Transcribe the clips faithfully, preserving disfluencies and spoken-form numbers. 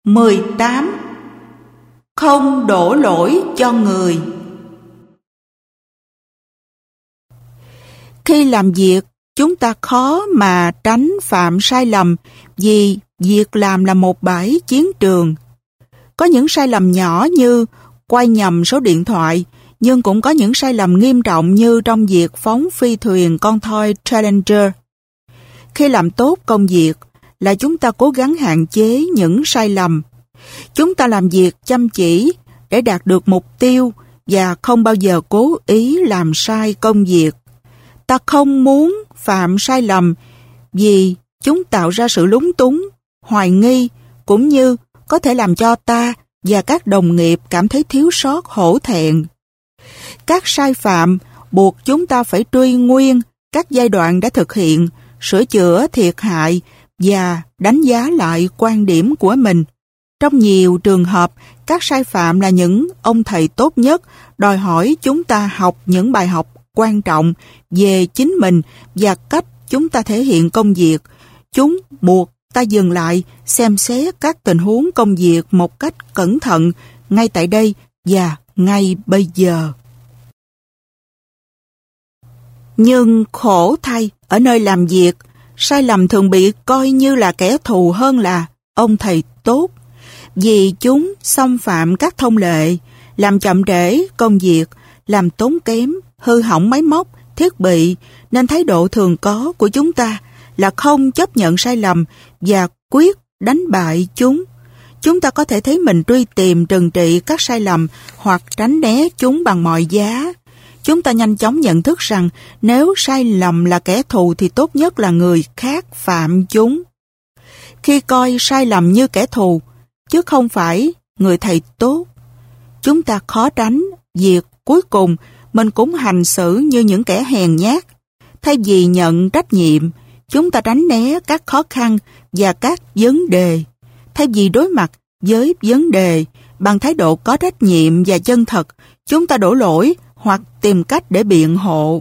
mười tám. Không đổ lỗi cho người. Khi làm việc, chúng ta khó mà tránh phạm sai lầm vì việc làm là một bãi chiến trường. Có những sai lầm nhỏ như quay nhầm số điện thoại, nhưng cũng có những sai lầm nghiêm trọng như trong việc phóng phi thuyền con thoi Challenger. Khi làm tốt công việc là chúng ta cố gắng hạn chế những sai lầm. Chúng ta làm việc chăm chỉ để đạt được mục tiêu và không bao giờ cố ý làm sai công việc. Ta không muốn phạm sai lầm vì chúng tạo ra sự lúng túng, hoài nghi, cũng như có thể làm cho ta và các đồng nghiệp cảm thấy thiếu sót, hổ thẹn. Các sai phạm buộc chúng ta phải truy nguyên các giai đoạn đã thực hiện, sửa chữa thiệt hại và đánh giá lại quan điểm của mình. Trong nhiều trường hợp, các sai phạm là những ông thầy tốt nhất, đòi hỏi chúng ta học những bài học quan trọng về chính mình và cách chúng ta thể hiện công việc. Chúng buộc ta dừng lại, xem xét các tình huống công việc một cách cẩn thận, ngay tại đây và ngay bây giờ. Nhưng khổ thay, ở nơi làm việc, sai lầm thường bị coi như là kẻ thù hơn là ông thầy tốt, vì chúng xâm phạm các thông lệ, làm chậm trễ công việc, làm tốn kém, hư hỏng máy móc, thiết bị, nên thái độ thường có của chúng ta là không chấp nhận sai lầm và quyết đánh bại chúng. Chúng ta có thể thấy mình truy tìm trừng trị các sai lầm hoặc tránh né chúng bằng mọi giá. Chúng ta nhanh chóng nhận thức rằng nếu sai lầm là kẻ thù thì tốt nhất là người khác phạm chúng. Khi coi sai lầm như kẻ thù, chứ không phải người thầy tốt, chúng ta khó tránh việc cuối cùng mình cũng hành xử như những kẻ hèn nhát. Thay vì nhận trách nhiệm, chúng ta tránh né các khó khăn và các vấn đề. Thay vì đối mặt với vấn đề bằng thái độ có trách nhiệm và chân thật, chúng ta đổ lỗi hoặc tìm cách để biện hộ.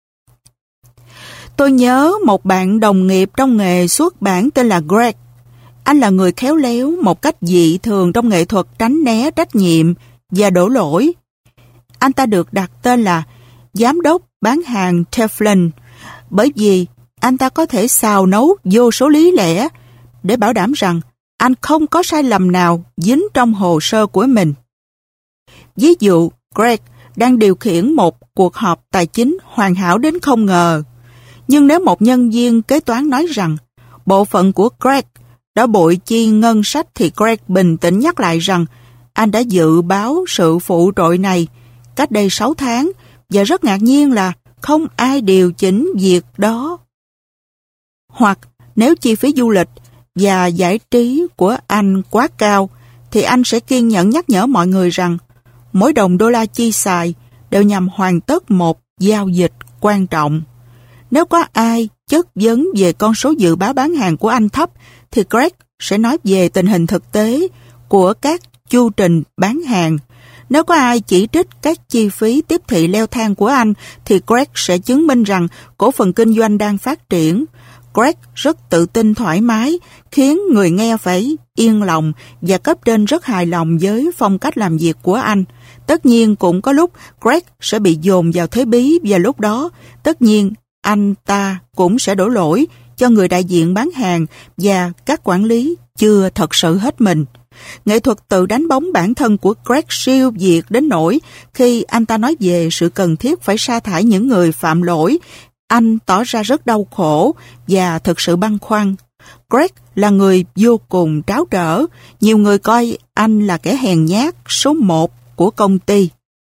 Tôi nhớ một bạn đồng nghiệp trong nghề xuất bản tên là Greg. Anh là người khéo léo một cách dị thường trong nghệ thuật tránh né trách nhiệm và đổ lỗi. Anh ta được đặt tên là giám đốc bán hàng Teflon bởi vì anh ta có thể xào nấu vô số lý lẽ để bảo đảm rằng anh không có sai lầm nào dính trong hồ sơ của mình. Ví dụ, Greg đang điều khiển một cuộc họp tài chính hoàn hảo đến không ngờ. Nhưng nếu một nhân viên kế toán nói rằng bộ phận của Greg đã bội chi ngân sách thì Greg bình tĩnh nhắc lại rằng anh đã dự báo sự phụ trội này cách đây sáu tháng và rất ngạc nhiên là không ai điều chỉnh việc đó. Hoặc nếu chi phí du lịch và giải trí của anh quá cao thì anh sẽ kiên nhẫn nhắc nhở mọi người rằng mỗi đồng đô la chi xài đều nhằm hoàn tất một giao dịch quan trọng. Nếu có ai chất vấn về con số dự báo bán hàng của anh thấp thì Greg sẽ nói về tình hình thực tế của các chu trình bán hàng. Nếu có ai chỉ trích các chi phí tiếp thị leo thang của anh thì Greg sẽ chứng minh rằng cổ phần kinh doanh đang phát triển. Greg rất tự tin thoải mái, khiến người nghe phải yên lòng và cấp trên rất hài lòng với phong cách làm việc của anh. Tất nhiên cũng có lúc Greg sẽ bị dồn vào thế bí và lúc đó, tất nhiên anh ta cũng sẽ đổ lỗi cho người đại diện bán hàng và các quản lý chưa thật sự hết mình. Nghệ thuật tự đánh bóng bản thân của Greg siêu việt đến nỗi khi anh ta nói về sự cần thiết phải sa thải những người phạm lỗi, anh tỏ ra rất đau khổ và thực sự băn khoăn. Greg là người vô cùng tráo trở, nhiều người coi anh là kẻ hèn nhát số một của công ty.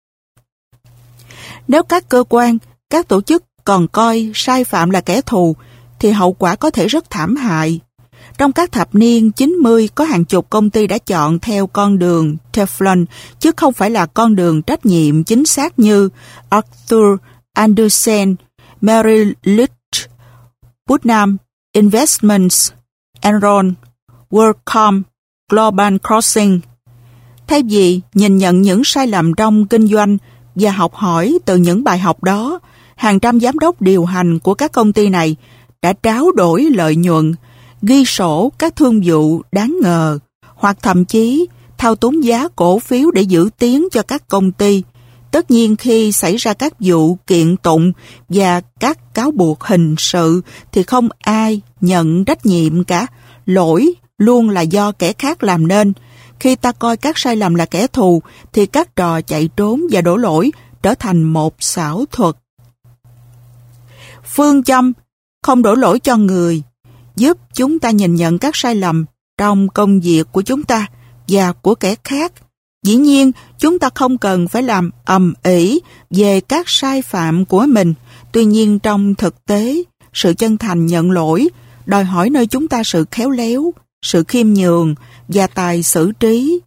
Nếu các cơ quan, các tổ chức còn coi sai phạm là kẻ thù, thì hậu quả có thể rất thảm hại. Trong các thập niên chín mươi, có hàng chục công ty đã chọn theo con đường Teflon, chứ không phải là con đường trách nhiệm chính xác như Arthur Andersen, Merrill Lynch, Putnam Investments, Enron, WorldCom, Global Crossing. Thay vì nhìn nhận những sai lầm trong kinh doanh và học hỏi từ những bài học đó, hàng trăm giám đốc điều hành của các công ty này đã tráo đổi lợi nhuận, ghi sổ các thương vụ đáng ngờ, hoặc thậm chí thao túng giá cổ phiếu để giữ tiếng cho các công ty. Tất nhiên khi xảy ra các vụ kiện tụng và các cáo buộc hình sự thì không ai nhận trách nhiệm cả. Lỗi luôn là do kẻ khác làm nên. Khi ta coi các sai lầm là kẻ thù thì các trò chạy trốn và đổ lỗi trở thành một xảo thuật. Phương châm không đổ lỗi cho người giúp chúng ta nhìn nhận các sai lầm trong công việc của chúng ta và của kẻ khác. Dĩ nhiên, chúng ta không cần phải làm ầm ĩ về các sai phạm của mình. Tuy nhiên, trong thực tế, sự chân thành nhận lỗi đòi hỏi nơi chúng ta sự khéo léo, sự khiêm nhường và tài xử trí.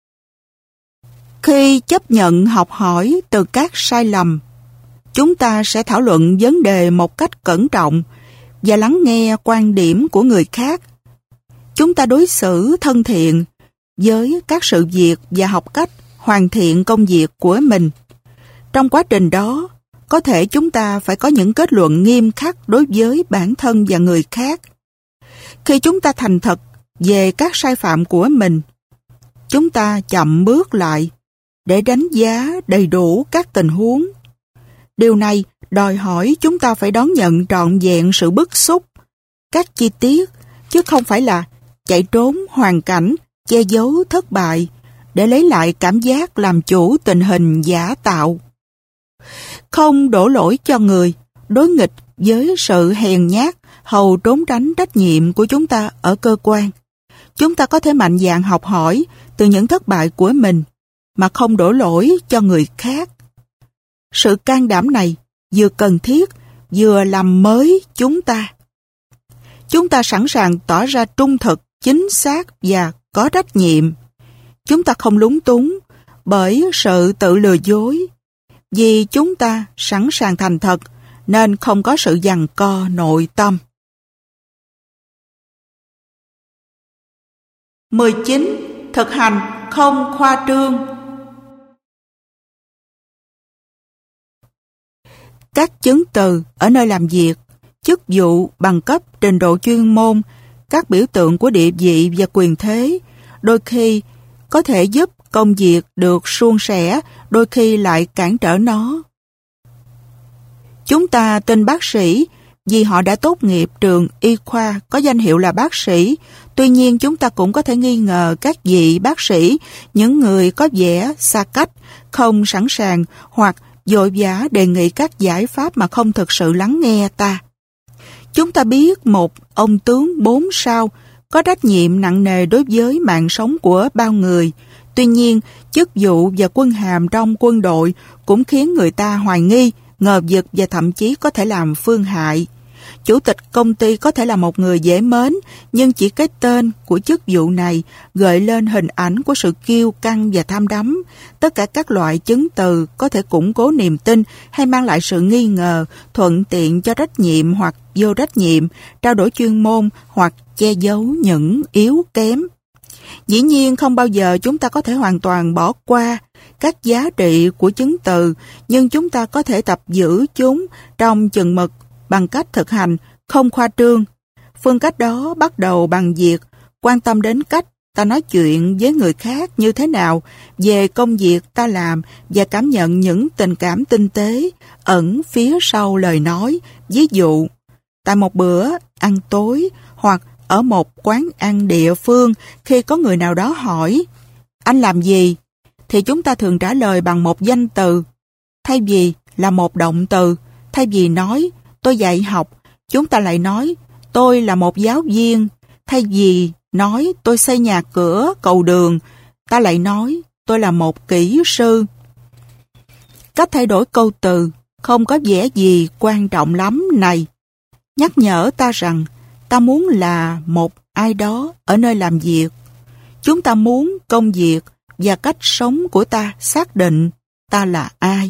Khi chấp nhận học hỏi từ các sai lầm, chúng ta sẽ thảo luận vấn đề một cách cẩn trọng và lắng nghe quan điểm của người khác. Chúng ta đối xử thân thiện với các sự việc và học cách hoàn thiện công việc của mình. Trong quá trình đó, có thể chúng ta phải có những kết luận nghiêm khắc đối với bản thân và người khác. Khi chúng ta thành thật về các sai phạm của mình, chúng ta chậm bước lại để đánh giá đầy đủ các tình huống. Điều này đòi hỏi chúng ta phải đón nhận trọn vẹn sự bức xúc, các chi tiết, chứ không phải là chạy trốn hoàn cảnh, che giấu thất bại để lấy lại cảm giác làm chủ tình hình giả tạo. Không đổ lỗi cho người, đối nghịch với sự hèn nhát, hầu trốn tránh trách nhiệm của chúng ta ở cơ quan. Chúng ta có thể mạnh dạn học hỏi từ những thất bại của mình mà không đổ lỗi cho người khác. Sự can đảm này vừa cần thiết, vừa làm mới chúng ta. Chúng ta sẵn sàng tỏ ra trung thực, chính xác và có trách nhiệm. Chúng ta không lúng túng bởi sự tự lừa dối. Vì chúng ta sẵn sàng thành thật nên không có sự giằng co nội tâm. mười chín. Thực hành không khoa trương. Các chứng từ ở nơi làm việc, chức vụ, bằng cấp, trình độ chuyên môn, các biểu tượng của địa vị và quyền thế, đôi khi có thể giúp công việc được suôn sẻ, đôi khi lại cản trở nó. Chúng ta tin bác sĩ vì họ đã tốt nghiệp trường y khoa có danh hiệu là bác sĩ. Tuy nhiên chúng ta cũng có thể nghi ngờ các vị bác sĩ, những người có vẻ xa cách, không sẵn sàng hoặc vội vã đề nghị các giải pháp mà không thực sự lắng nghe ta. Chúng ta biết một ông tướng bốn sao có trách nhiệm nặng nề đối với mạng sống của bao người. Tuy nhiên, chức vụ và quân hàm trong quân đội cũng khiến người ta hoài nghi, ngờ vực và thậm chí có thể làm phương hại. Chủ tịch công ty có thể là một người dễ mến, nhưng chỉ cái tên của chức vụ này gợi lên hình ảnh của sự kiêu căng và tham đắm. Tất cả các loại chứng từ có thể củng cố niềm tin hay mang lại sự nghi ngờ, thuận tiện cho trách nhiệm hoặc vô trách nhiệm, trao đổi chuyên môn hoặc che giấu những yếu kém. Dĩ nhiên không bao giờ chúng ta có thể hoàn toàn bỏ qua các giá trị của chứng từ, nhưng chúng ta có thể tập giữ chúng trong chừng mực bằng cách thực hành không khoa trương. Phương cách đó bắt đầu bằng việc quan tâm đến cách ta nói chuyện với người khác như thế nào, về công việc ta làm và cảm nhận những tình cảm tinh tế ẩn phía sau lời nói. Ví dụ, tại một bữa ăn tối hoặc ở một quán ăn địa phương, khi có người nào đó hỏi "Anh làm gì?" thì chúng ta thường trả lời bằng một danh từ, thay vì là một động từ. Thay vì nói "Tôi dạy học", chúng ta lại nói "Tôi là một giáo viên". Thay vì nói "Tôi xây nhà cửa, cầu đường", ta lại nói "Tôi là một kỹ sư". Cách thay đổi câu từ không có vẻ gì quan trọng lắm này nhắc nhở ta rằng ta muốn là một ai đó ở nơi làm việc. Chúng ta muốn công việc và cách sống của ta xác định ta là ai.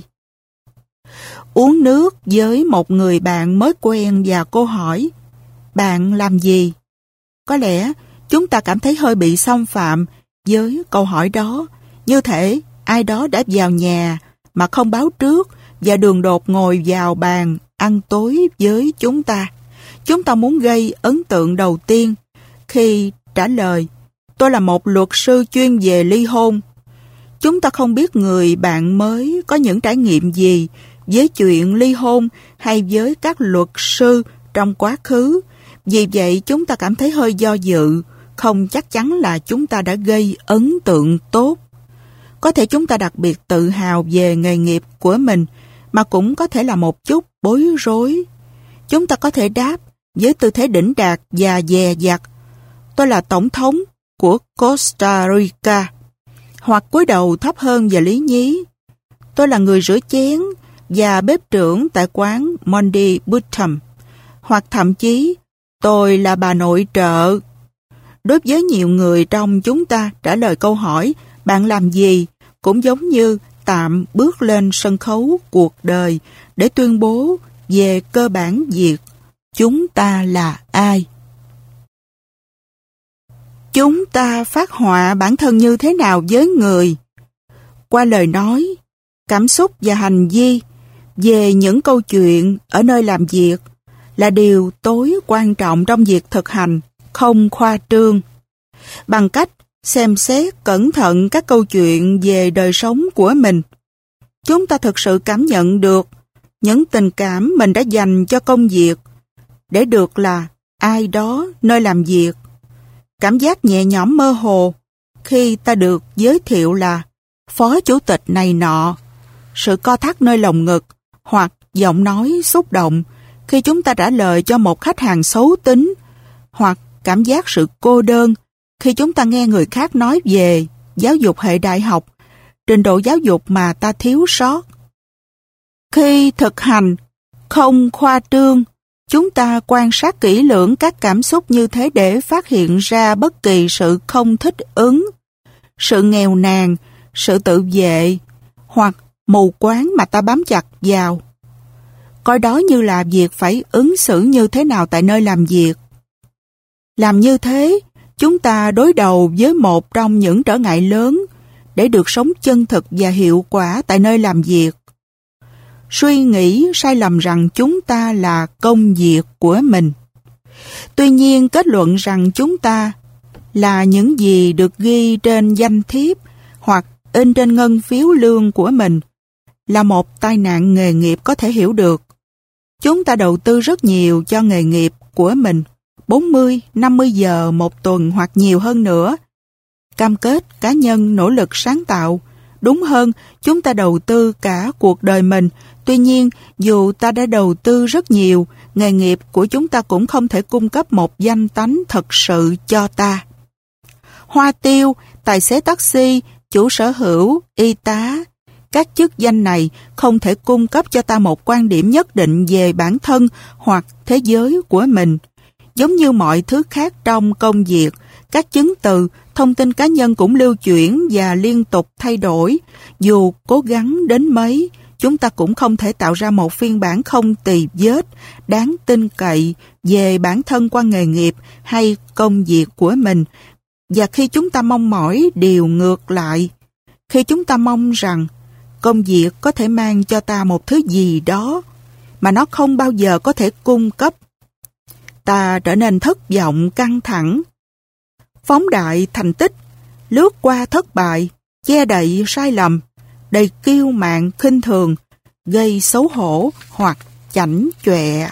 Uống nước với một người bạn mới quen và cô hỏi "Bạn làm gì?" Có lẽ chúng ta cảm thấy hơi bị xâm phạm với câu hỏi đó, như thể ai đó đã vào nhà mà không báo trước và đường đột ngồi vào bàn ăn tối với chúng ta. Chúng ta muốn gây ấn tượng đầu tiên. Khi trả lời tôi là một luật sư chuyên về ly hôn. Chúng ta không biết người bạn mới có những trải nghiệm gì với chuyện ly hôn hay với các luật sư trong quá khứ. Vì vậy chúng ta cảm thấy hơi do dự, không chắc chắn là chúng ta đã gây ấn tượng tốt. Có thể chúng ta đặc biệt tự hào về nghề nghiệp của mình, mà cũng có thể là một chút bối rối. Chúng ta có thể đáp với tư thế đỉnh đạt và dè dặt: tôi là tổng thống của Costa Rica. Hoặc cúi đầu thấp hơn và lý nhí: tôi là người rửa chén và bếp trưởng tại quán Monty Button. Hoặc thậm chí: tôi là bà nội trợ. Đối với nhiều người trong chúng ta, trả lời câu hỏi bạn làm gì cũng giống như tạm bước lên sân khấu cuộc đời để tuyên bố về cơ bản việc chúng ta là ai. Chúng ta phát họa bản thân như thế nào với người? Qua lời nói, cảm xúc và hành vi về những câu chuyện ở nơi làm việc là điều tối quan trọng trong việc thực hành không khoa trương. Bằng cách xem xét cẩn thận các câu chuyện về đời sống của mình, chúng ta thực sự cảm nhận được những tình cảm mình đã dành cho công việc để được là ai đó nơi làm việc. Cảm giác nhẹ nhõm mơ hồ khi ta được giới thiệu là phó chủ tịch này nọ, sự co thắt nơi lồng ngực hoặc giọng nói xúc động khi chúng ta trả lời cho một khách hàng xấu tính, hoặc cảm giác sự cô đơn khi chúng ta nghe người khác nói về giáo dục hệ đại học, trình độ giáo dục mà ta thiếu sót. Khi thực hành không khoa trương, chúng ta quan sát kỹ lưỡng các cảm xúc như thế để phát hiện ra bất kỳ sự không thích ứng, sự nghèo nàn, sự tự vệ hoặc mù quáng mà ta bám chặt vào. Coi đó như là việc phải ứng xử như thế nào tại nơi làm việc. Làm như thế, chúng ta đối đầu với một trong những trở ngại lớn để được sống chân thực và hiệu quả tại nơi làm việc. Suy nghĩ sai lầm rằng chúng ta là công việc của mình. Tuy nhiên, kết luận rằng chúng ta là những gì được ghi trên danh thiếp hoặc in trên ngân phiếu lương của mình là một tai nạn nghề nghiệp có thể hiểu được. Chúng ta đầu tư rất nhiều cho nghề nghiệp của mình, bốn mươi, năm mươi giờ một tuần hoặc nhiều hơn nữa. Cam kết cá nhân, nỗ lực sáng tạo. Đúng hơn, chúng ta đầu tư cả cuộc đời mình. Tuy nhiên, dù ta đã đầu tư rất nhiều, nghề nghiệp của chúng ta cũng không thể cung cấp một danh tánh thật sự cho ta. Hoa tiêu, tài xế taxi, chủ sở hữu, y tá, các chức danh này không thể cung cấp cho ta một quan điểm nhất định về bản thân hoặc thế giới của mình. Giống như mọi thứ khác trong công việc, các chứng từ, thông tin cá nhân cũng lưu chuyển và liên tục thay đổi. Dù cố gắng đến mấy, chúng ta cũng không thể tạo ra một phiên bản không tì vết, đáng tin cậy về bản thân qua nghề nghiệp hay công việc của mình. Và khi chúng ta mong mỏi điều ngược lại, khi chúng ta mong rằng công việc có thể mang cho ta một thứ gì đó mà nó không bao giờ có thể cung cấp, ta trở nên thất vọng, căng thẳng, phóng đại thành tích, lướt qua thất bại, che đậy sai lầm, đầy kiêu mạn, khinh thường, gây xấu hổ hoặc chảnh chọe.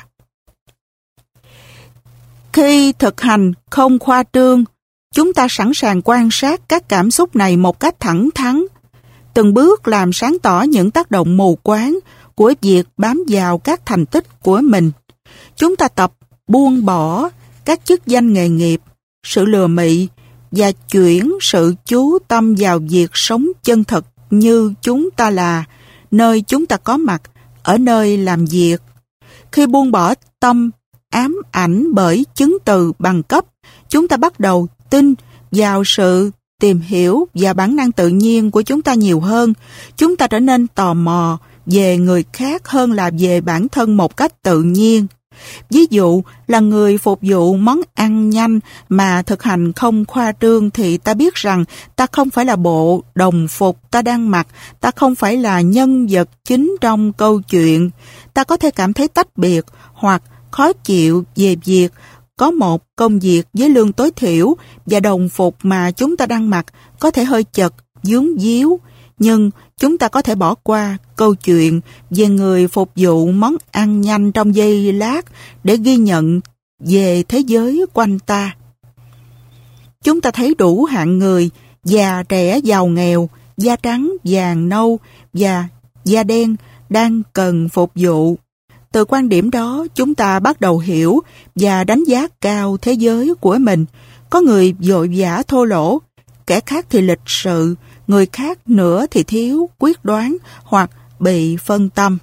Khi thực hành không khoa trương, chúng ta sẵn sàng quan sát các cảm xúc này một cách thẳng thắn, từng bước làm sáng tỏ những tác động mù quáng của việc bám vào các thành tích của mình. Chúng ta tập buông bỏ các chức danh nghề nghiệp, sự lừa mị và chuyển sự chú tâm vào việc sống chân thật như chúng ta là, nơi chúng ta có mặt, ở nơi làm việc. Khi buông bỏ tâm ám ảnh bởi chứng từ bằng cấp, chúng ta bắt đầu tin vào sự tìm hiểu và bản năng tự nhiên của chúng ta nhiều hơn. Chúng ta trở nên tò mò về người khác hơn là về bản thân một cách tự nhiên. Ví dụ là người phục vụ món ăn nhanh mà thực hành không khoa trương thì ta biết rằng ta không phải là bộ đồng phục ta đang mặc, ta không phải là nhân vật chính trong câu chuyện. Ta có thể cảm thấy tách biệt hoặc khó chịu về việc có một công việc với lương tối thiểu và đồng phục mà chúng ta đang mặc có thể hơi chật, vướng víu, nhưng chúng ta có thể bỏ qua câu chuyện về người phục vụ món ăn nhanh trong giây lát để ghi nhận về thế giới quanh ta. Chúng ta thấy đủ hạng người, già trẻ giàu nghèo, da trắng, vàng nâu và da đen đang cần phục vụ. Từ quan điểm đó, chúng ta bắt đầu hiểu và đánh giá cao thế giới của mình. Có người vội vã thô lỗ, kẻ khác thì lịch sự, người khác nữa thì thiếu quyết đoán hoặc bị phân tâm.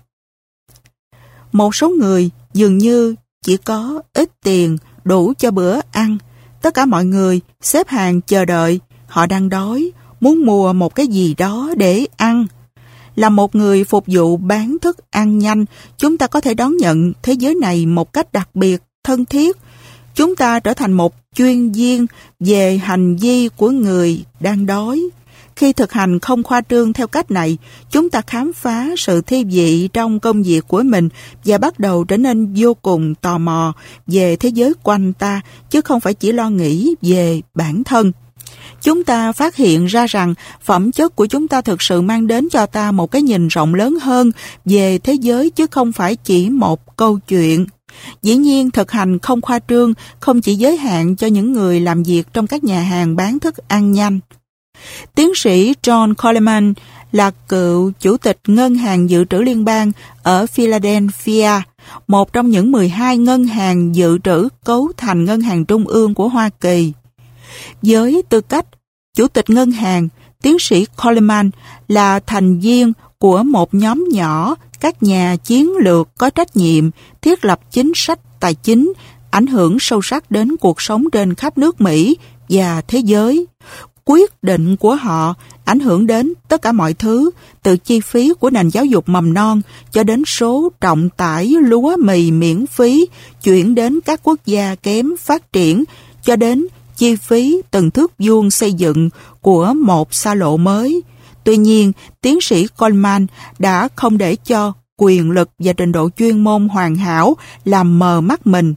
Một số người dường như chỉ có ít tiền đủ cho bữa ăn. Tất cả mọi người xếp hàng chờ đợi, họ đang đói, muốn mua một cái gì đó để ăn. Là một người phục vụ bán thức ăn nhanh, chúng ta có thể đón nhận thế giới này một cách đặc biệt, thân thiết. Chúng ta trở thành một chuyên viên về hành vi của người đang đói. Khi thực hành không khoa trương theo cách này, chúng ta khám phá sự thi vị trong công việc của mình và bắt đầu trở nên vô cùng tò mò về thế giới quanh ta, chứ không phải chỉ lo nghĩ về bản thân. Chúng ta phát hiện ra rằng phẩm chất của chúng ta thực sự mang đến cho ta một cái nhìn rộng lớn hơn về thế giới, chứ không phải chỉ một câu chuyện. Dĩ nhiên, thực hành không khoa trương không chỉ giới hạn cho những người làm việc trong các nhà hàng bán thức ăn nhanh. Tiến sĩ John Coleman là cựu chủ tịch Ngân hàng Dự trữ Liên bang ở Philadelphia, một trong những mười hai ngân hàng dự trữ cấu thành Ngân hàng Trung ương của Hoa Kỳ. Với tư cách chủ tịch ngân hàng, tiến sĩ Coleman là thành viên của một nhóm nhỏ các nhà chiến lược có trách nhiệm thiết lập chính sách tài chính ảnh hưởng sâu sắc đến cuộc sống trên khắp nước Mỹ và thế giới. Quyết định của họ ảnh hưởng đến tất cả mọi thứ, từ chi phí của nền giáo dục mầm non cho đến số trọng tải lúa mì miễn phí chuyển đến các quốc gia kém phát triển, cho đến chi phí từng thước vuông xây dựng của một xa lộ mới. Tuy nhiên, tiến sĩ Coleman đã không để cho quyền lực và trình độ chuyên môn hoàn hảo làm mờ mắt mình.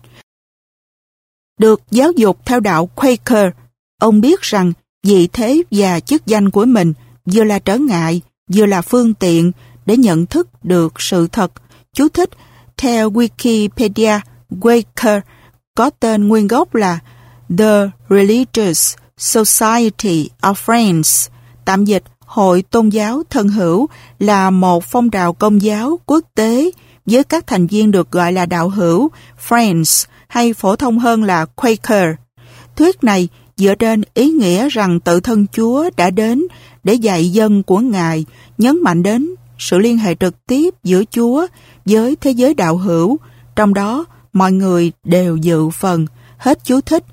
Được giáo dục theo đạo Quaker, ông biết rằng vị thế và chức danh của mình vừa là trở ngại, vừa là phương tiện để nhận thức được sự thật. Chú thích, theo Wikipedia, Quaker có tên nguyên gốc là The Religious Society of Friends, tạm dịch Hội Tôn giáo Thân hữu, là một phong trào công giáo quốc tế với các thành viên được gọi là đạo hữu, Friends, hay phổ thông hơn là Quaker. Thuyết này dựa trên ý nghĩa rằng tự thân Chúa đã đến để dạy dân của Ngài, nhấn mạnh đến sự liên hệ trực tiếp giữa Chúa với thế giới đạo hữu, trong đó mọi người đều dự phần. Hết chú thích.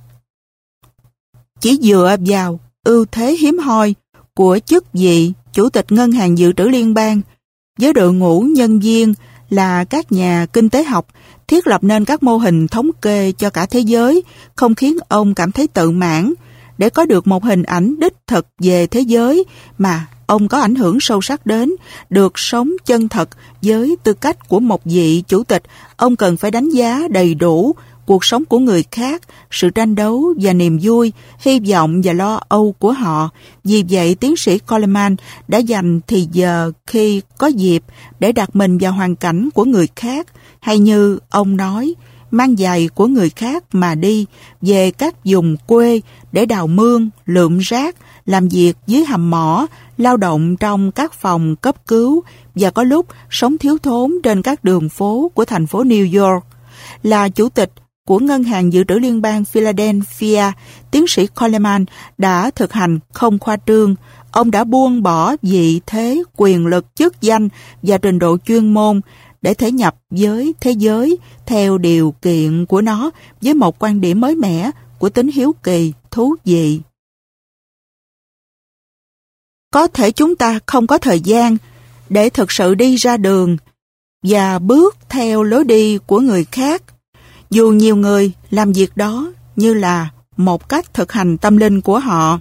Chỉ dựa vào ưu thế hiếm hoi của chức vị Chủ tịch Ngân hàng Dự trữ Liên bang với đội ngũ nhân viên là các nhà kinh tế học thiết lập nên các mô hình thống kê cho cả thế giới không khiến ông cảm thấy tự mãn. Để có được một hình ảnh đích thực về thế giới mà ông có ảnh hưởng sâu sắc đến, được sống chân thật với tư cách của một vị chủ tịch, ông cần phải đánh giá đầy đủ cuộc sống của người khác, sự tranh đấu và niềm vui, hy vọng và lo âu của họ. Vì vậy, tiến sĩ Coleman đã dành thì giờ khi có dịp để đặt mình vào hoàn cảnh của người khác, hay như ông nói, mang giày của người khác mà đi về các vùng quê để đào mương, lượm rác, làm việc dưới hầm mỏ, lao động trong các phòng cấp cứu và có lúc sống thiếu thốn trên các đường phố của thành phố New York. Là chủ tịch của Ngân hàng Dự trữ Liên bang Philadelphia, tiến sĩ Coleman đã thực hành không khoa trương. Ông đã buông bỏ vị thế, quyền lực, chức danh và trình độ chuyên môn để thể nhập với thế giới theo điều kiện của nó với một quan điểm mới mẻ của tính hiếu kỳ, thú vị. Có thể chúng ta không có thời gian để thực sự đi ra đường và bước theo lối đi của người khác, dù nhiều người làm việc đó như là một cách thực hành tâm linh của họ.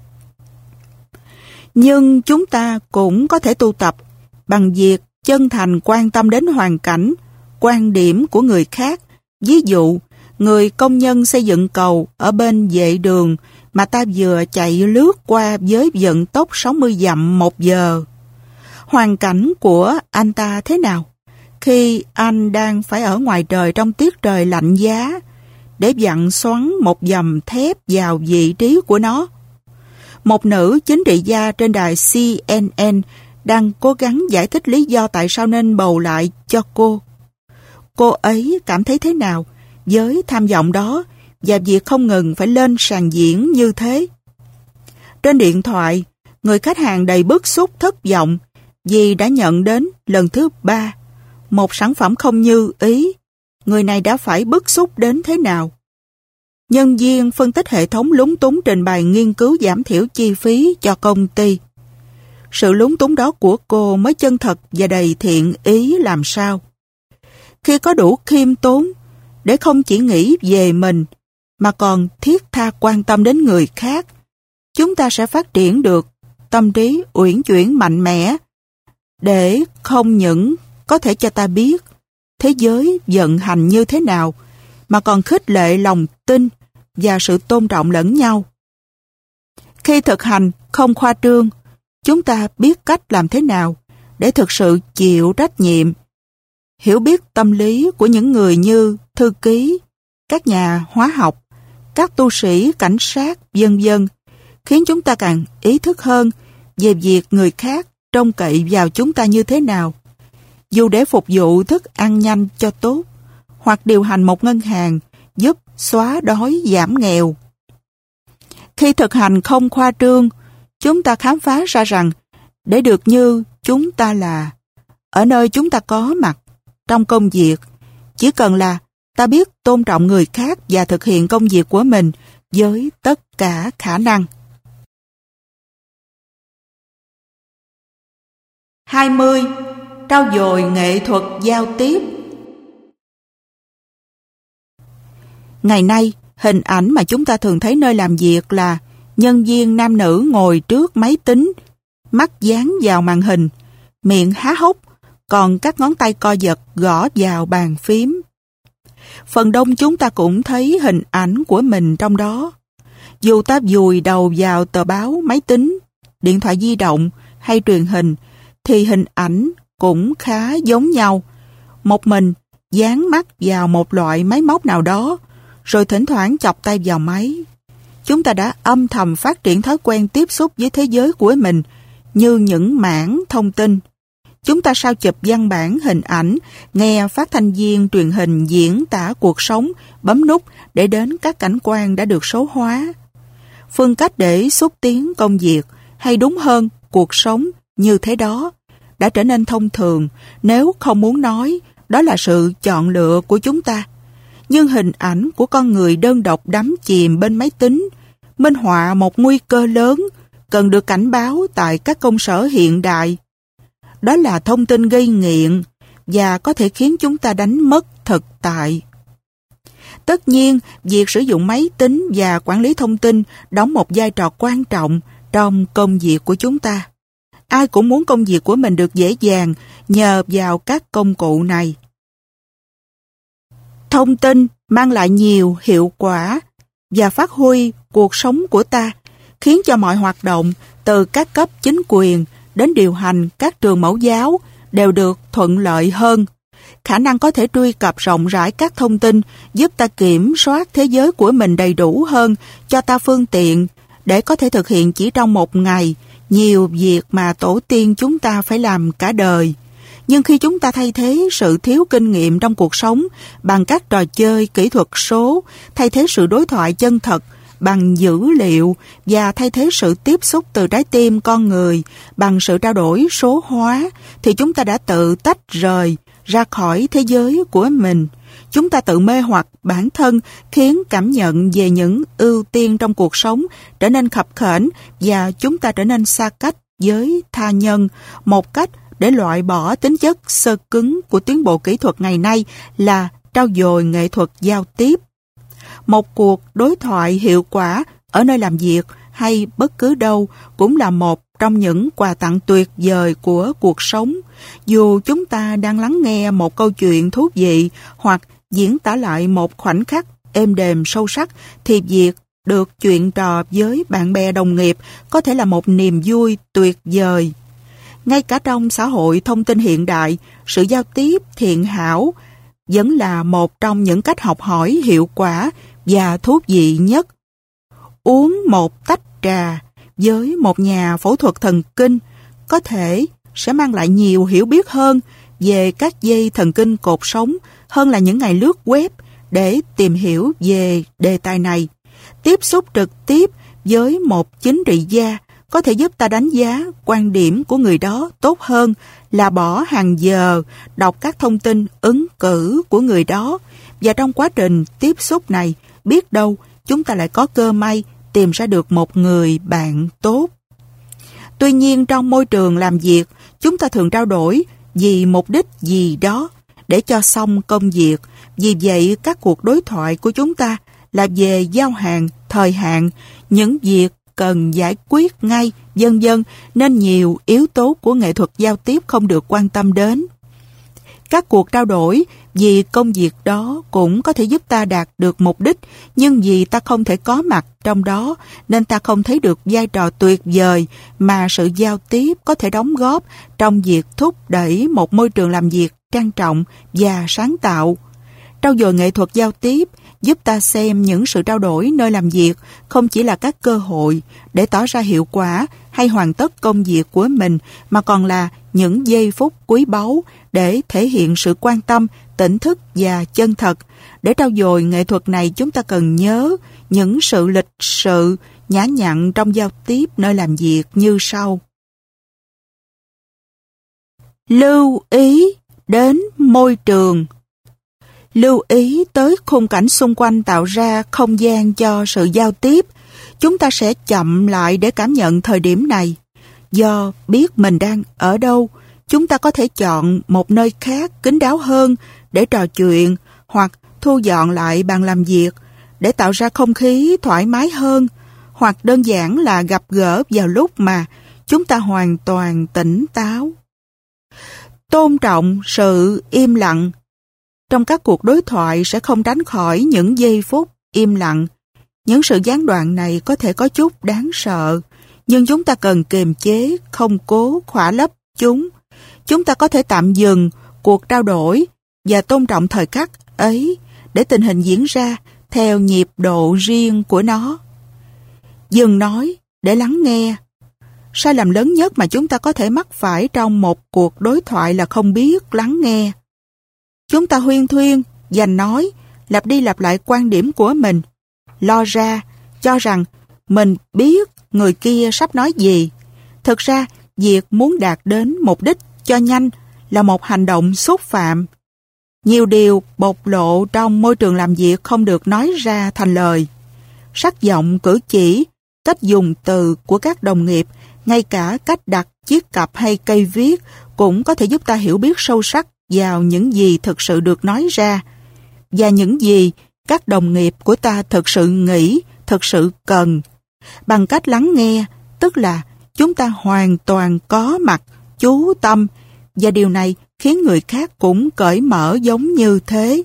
Nhưng chúng ta cũng có thể tu tập bằng việc chân thành quan tâm đến hoàn cảnh, quan điểm của người khác. Ví dụ, người công nhân xây dựng cầu ở bên vệ đường mà ta vừa chạy lướt qua với vận tốc sáu mươi dặm một giờ. Hoàn cảnh của anh ta thế nào khi anh đang phải ở ngoài trời trong tiết trời lạnh giá để vặn xoắn một dầm thép vào vị trí của nó? Một nữ chính trị gia trên đài C N N đang cố gắng giải thích lý do tại sao nên bầu lại cho cô. Cô ấy cảm thấy thế nào với tham vọng đó và việc không ngừng phải lên sàn diễn như thế? Trên điện thoại, người khách hàng đầy bức xúc thất vọng vì đã nhận đến lần thứ ba một sản phẩm không như ý. Người này đã phải bức xúc đến thế nào? Nhân viên phân tích hệ thống lúng túng trình bày nghiên cứu giảm thiểu chi phí cho công ty. Sự lúng túng đó của cô mới chân thật và đầy thiện ý làm sao. Khi có đủ khiêm tốn để không chỉ nghĩ về mình mà còn thiết tha quan tâm đến người khác, chúng ta sẽ phát triển được tâm trí uyển chuyển mạnh mẽ để không những có thể cho ta biết thế giới vận hành như thế nào mà còn khích lệ lòng tin và sự tôn trọng lẫn nhau. Khi thực hành không khoa trương, chúng ta biết cách làm thế nào để thực sự chịu trách nhiệm, hiểu biết tâm lý của những người như thư ký, các nhà hóa học, các tu sĩ, cảnh sát, vân vân, khiến chúng ta càng ý thức hơn về việc người khác trông cậy vào chúng ta như thế nào, dù để phục vụ thức ăn nhanh cho tốt, hoặc điều hành một ngân hàng giúp xóa đói giảm nghèo. Khi thực hành không khoa trương, chúng ta khám phá ra rằng để được như chúng ta là, ở nơi chúng ta có mặt, trong công việc, chỉ cần là ta biết tôn trọng người khác và thực hiện công việc của mình với tất cả khả năng. hai mươi. Trau dồi nghệ thuật giao tiếp. Ngày nay, hình ảnh mà chúng ta thường thấy nơi làm việc là nhân viên nam nữ ngồi trước máy tính, mắt dán vào màn hình, miệng há hốc, còn các ngón tay co giật gõ vào bàn phím. Phần đông chúng ta cũng thấy hình ảnh của mình trong đó. Dù ta vùi đầu vào tờ báo, máy tính, điện thoại di động hay truyền hình, thì hình ảnh cũng khá giống nhau. Một mình dán mắt vào một loại máy móc nào đó, rồi thỉnh thoảng chọc tay vào máy. Chúng ta đã âm thầm phát triển thói quen tiếp xúc với thế giới của mình như những mảng thông tin. Chúng ta sao chụp văn bản hình ảnh, nghe phát thanh viên truyền hình diễn tả cuộc sống, bấm nút để đến các cảnh quan đã được số hóa. Phương cách để xúc tiến công việc, hay đúng hơn, cuộc sống như thế đó, đã trở nên thông thường, nếu không muốn nói, đó là sự chọn lựa của chúng ta. Nhưng hình ảnh của con người đơn độc đắm chìm bên máy tính, minh họa một nguy cơ lớn, cần được cảnh báo tại các công sở hiện đại. Đó là thông tin gây nghiện và có thể khiến chúng ta đánh mất thực tại. Tất nhiên, việc sử dụng máy tính và quản lý thông tin đóng một vai trò quan trọng trong công việc của chúng ta. Ai cũng muốn công việc của mình được dễ dàng nhờ vào các công cụ này. Thông tin mang lại nhiều hiệu quả và phát huy cuộc sống của ta, khiến cho mọi hoạt động từ các cấp chính quyền đến điều hành các trường mẫu giáo đều được thuận lợi hơn. Khả năng có thể truy cập rộng rãi các thông tin giúp ta kiểm soát thế giới của mình đầy đủ hơn, cho ta phương tiện để có thể thực hiện chỉ trong một ngày nhiều việc mà tổ tiên chúng ta phải làm cả đời. Nhưng khi chúng ta thay thế sự thiếu kinh nghiệm trong cuộc sống bằng các trò chơi kỹ thuật số, thay thế sự đối thoại chân thật bằng dữ liệu và thay thế sự tiếp xúc từ trái tim con người bằng sự trao đổi số hóa, thì chúng ta đã tự tách rời ra khỏi thế giới của mình. Chúng ta tự mê hoặc bản thân, khiến cảm nhận về những ưu tiên trong cuộc sống trở nên khập khểnh và chúng ta trở nên xa cách với tha nhân. Một cách để loại bỏ tính chất sơ cứng của tiến bộ kỹ thuật ngày nay là trau dồi nghệ thuật giao tiếp. Một cuộc đối thoại hiệu quả ở nơi làm việc hay bất cứ đâu cũng là một trong những quà tặng tuyệt vời của cuộc sống. Dù chúng ta đang lắng nghe một câu chuyện thú vị hoặc diễn tả lại một khoảnh khắc êm đềm sâu sắc, thì việc được chuyện trò với bạn bè đồng nghiệp có thể là một niềm vui tuyệt vời. Ngay cả trong xã hội thông tin hiện đại, sự giao tiếp thiện hảo vẫn là một trong những cách học hỏi hiệu quả và thú vị nhất. Uống một tách trà với một nhà phẫu thuật thần kinh có thể sẽ mang lại nhiều hiểu biết hơn về các dây thần kinh cột sống hơn là những ngày lướt web để tìm hiểu về đề tài này. Tiếp xúc trực tiếp với một chính trị gia có thể giúp ta đánh giá quan điểm của người đó tốt hơn là bỏ hàng giờ đọc các thông tin ứng cử của người đó. Và trong quá trình tiếp xúc này, biết đâu chúng ta lại có cơ may tìm ra được một người bạn tốt. Tuy nhiên, trong môi trường làm việc, chúng ta thường trao đổi vì mục đích gì đó để cho xong công việc. Vì vậy, các cuộc đối thoại của chúng ta là về giao hàng, thời hạn, những việc cần giải quyết ngay, vân vân, nên nhiều yếu tố của nghệ thuật giao tiếp không được quan tâm đến. Các cuộc trao đổi vì công việc đó cũng có thể giúp ta đạt được mục đích, nhưng vì ta không thể có mặt trong đó nên ta không thấy được vai trò tuyệt vời mà sự giao tiếp có thể đóng góp trong việc thúc đẩy một môi trường làm việc trang trọng và sáng tạo. Trau dồi nghệ thuật giao tiếp giúp ta xem những sự trao đổi nơi làm việc không chỉ là các cơ hội để tỏ ra hiệu quả hay hoàn tất công việc của mình, mà còn là những giây phút quý báu để thể hiện sự quan tâm, tỉnh thức và chân thật. Để trau dồi nghệ thuật này, chúng ta cần nhớ những sự lịch sự, nhã nhặn trong giao tiếp nơi làm việc như sau. Lưu ý đến môi trường. Lưu ý tới khung cảnh xung quanh tạo ra không gian cho sự giao tiếp. Chúng ta sẽ chậm lại để cảm nhận thời điểm này. Do biết mình đang ở đâu, chúng ta có thể chọn một nơi khác kín đáo hơn để trò chuyện, hoặc thu dọn lại bàn làm việc để tạo ra không khí thoải mái hơn, hoặc đơn giản là gặp gỡ vào lúc mà chúng ta hoàn toàn tỉnh táo. Tôn trọng sự im lặng. Trong các cuộc đối thoại sẽ không tránh khỏi những giây phút im lặng. Những sự gián đoạn này có thể có chút đáng sợ, nhưng chúng ta cần kiềm chế, không cố khỏa lấp chúng. Chúng ta có thể tạm dừng cuộc trao đổi và tôn trọng thời khắc ấy để tình hình diễn ra theo nhịp độ riêng của nó. Dừng nói để lắng nghe. Sai lầm lớn nhất mà chúng ta có thể mắc phải trong một cuộc đối thoại là không biết lắng nghe. Chúng ta huyên thuyên, giành nói, lặp đi lặp lại quan điểm của mình, lo ra, cho rằng mình biết người kia sắp nói gì. Thực ra, việc muốn đạt đến mục đích cho nhanh là một hành động xúc phạm. Nhiều điều bộc lộ trong môi trường làm việc không được nói ra thành lời. Sắc giọng, cử chỉ, cách dùng từ của các đồng nghiệp, ngay cả cách đặt chiếc cặp hay cây viết cũng có thể giúp ta hiểu biết sâu sắc vào những gì thực sự được nói ra và những gì các đồng nghiệp của ta thực sự nghĩ, thực sự cần. Bằng cách lắng nghe, tức là chúng ta hoàn toàn có mặt, chú tâm, và điều này khiến người khác cũng cởi mở giống như thế.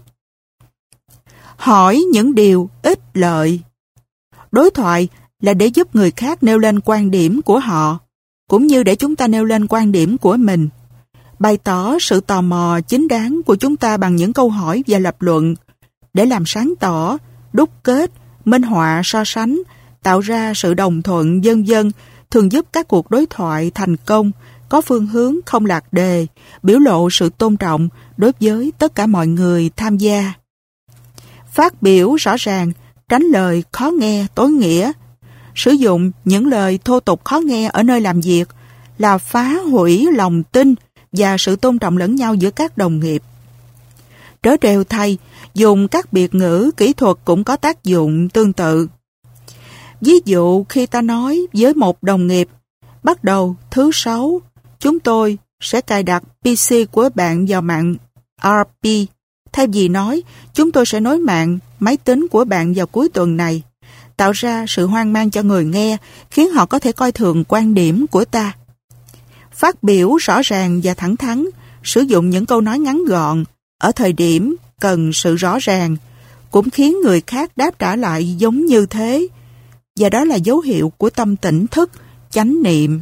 Hỏi những điều ích lợi. Đối thoại là để giúp người khác nêu lên quan điểm của họ, cũng như để chúng ta nêu lên quan điểm của mình. Bày tỏ sự tò mò chính đáng của chúng ta bằng những câu hỏi và lập luận, để làm sáng tỏ, đúc kết, minh họa so sánh, tạo ra sự đồng thuận vân vân, thường giúp các cuộc đối thoại thành công, có phương hướng không lạc đề, biểu lộ sự tôn trọng đối với tất cả mọi người tham gia. Phát biểu rõ ràng, tránh lời khó nghe tối nghĩa. Sử dụng những lời thô tục khó nghe ở nơi làm việc là phá hủy lòng tin và sự tôn trọng lẫn nhau giữa các đồng nghiệp. Trớ trêu thay, dùng các biệt ngữ kỹ thuật cũng có tác dụng tương tự. Ví dụ khi ta nói với một đồng nghiệp, bắt đầu thứ sáu, chúng tôi sẽ cài đặt pê xê của bạn vào mạng rờ pê. Thay vì nói, chúng tôi sẽ nối mạng máy tính của bạn vào cuối tuần này, tạo ra sự hoang mang cho người nghe, khiến họ có thể coi thường quan điểm của ta. Phát biểu rõ ràng và thẳng thắn, sử dụng những câu nói ngắn gọn ở thời điểm cần sự rõ ràng, cũng khiến người khác đáp trả lại giống như thế. Và đó là dấu hiệu của tâm tỉnh thức, chánh niệm.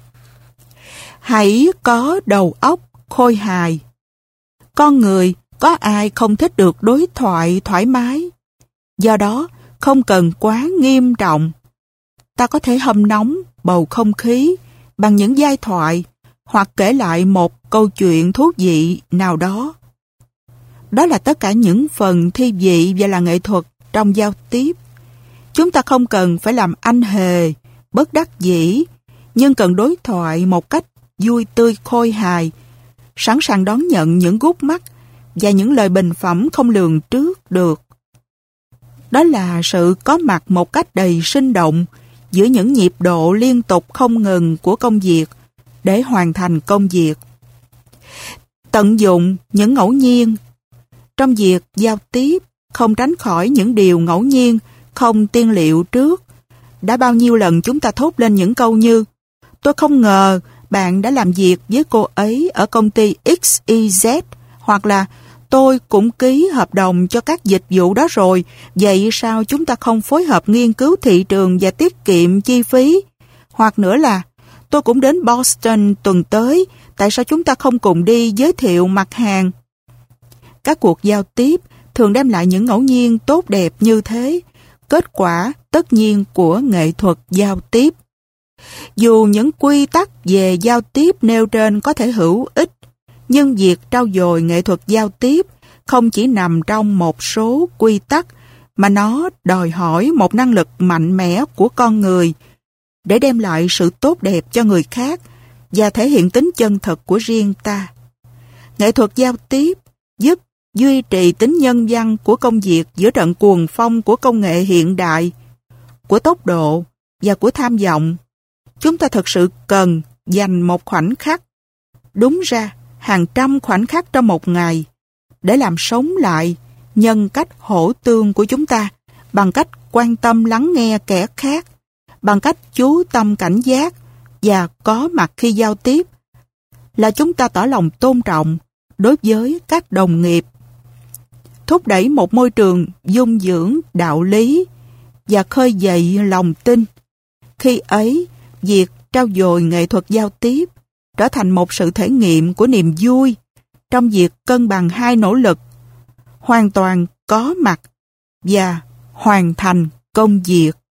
Hãy có đầu óc khôi hài. Con người, có ai không thích được đối thoại thoải mái? Do đó, không cần quá nghiêm trọng. Ta có thể hâm nóng bầu không khí bằng những giai thoại hoặc kể lại một câu chuyện thú vị nào đó. Đó là tất cả những phần thi vị và là nghệ thuật trong giao tiếp. Chúng ta không cần phải làm anh hề, bất đắc dĩ, nhưng cần đối thoại một cách vui tươi khôi hài, sẵn sàng đón nhận những gút mắt và những lời bình phẩm không lường trước được. Đó là sự có mặt một cách đầy sinh động giữa những nhịp độ liên tục không ngừng của công việc để hoàn thành công việc. Tận dụng những ngẫu nhiên. Trong việc giao tiếp, không tránh khỏi những điều ngẫu nhiên, không tiên liệu trước. Đã bao nhiêu lần chúng ta thốt lên những câu như: tôi không ngờ bạn đã làm việc với cô ấy ở công ty ích y dét, hoặc là tôi cũng ký hợp đồng cho các dịch vụ đó rồi, vậy sao chúng ta không phối hợp nghiên cứu thị trường và tiết kiệm chi phí? Hoặc nữa là tôi cũng đến Boston tuần tới, tại sao chúng ta không cùng đi giới thiệu mặt hàng? Các cuộc giao tiếp thường đem lại những ngẫu nhiên tốt đẹp như thế, kết quả tất nhiên của nghệ thuật giao tiếp. Dù những quy tắc về giao tiếp nêu trên có thể hữu ích, nhưng việc trau dồi nghệ thuật giao tiếp không chỉ nằm trong một số quy tắc, mà nó đòi hỏi một năng lực mạnh mẽ của con người để đem lại sự tốt đẹp cho người khác và thể hiện tính chân thật của riêng ta. Nghệ thuật giao tiếp giúp duy trì tính nhân văn của công việc giữa trận cuồng phong của công nghệ hiện đại, của tốc độ và của tham vọng. Chúng ta thực sự cần dành một khoảnh khắc, đúng ra hàng trăm khoảnh khắc trong một ngày, để làm sống lại nhân cách hỗ tương của chúng ta bằng cách quan tâm lắng nghe kẻ khác, bằng cách chú tâm cảnh giác và có mặt khi giao tiếp, là chúng ta tỏ lòng tôn trọng đối với các đồng nghiệp, thúc đẩy một môi trường dung dưỡng đạo lý và khơi dậy lòng tin. Khi ấy, việc trau dồi nghệ thuật giao tiếp trở thành một sự thể nghiệm của niềm vui trong việc cân bằng hai nỗ lực, hoàn toàn có mặt và hoàn thành công việc.